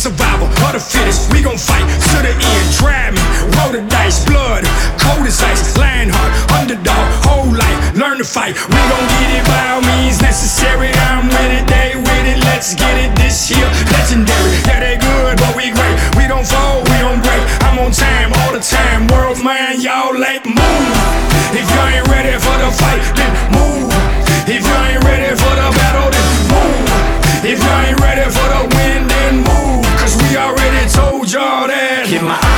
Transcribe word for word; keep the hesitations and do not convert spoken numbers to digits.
Survival of the fittest, we gon' fight to the end. Drag me, roll the dice, blood, cold as ice. Lion heart, underdog, whole life, learn to fight. We gon' get it by all means necessary. I'm with it, they with it, let's get it this year. Legendary, yeah they good, but we great. We don't fold, we don't break. I'm on time, all the time. World man, y'all late, move. If you ain't ready for the fight, then move. If you ain't ready for the battle, then move. If you ain't ready for the win, then move. Cause we already told y'all that. Keep my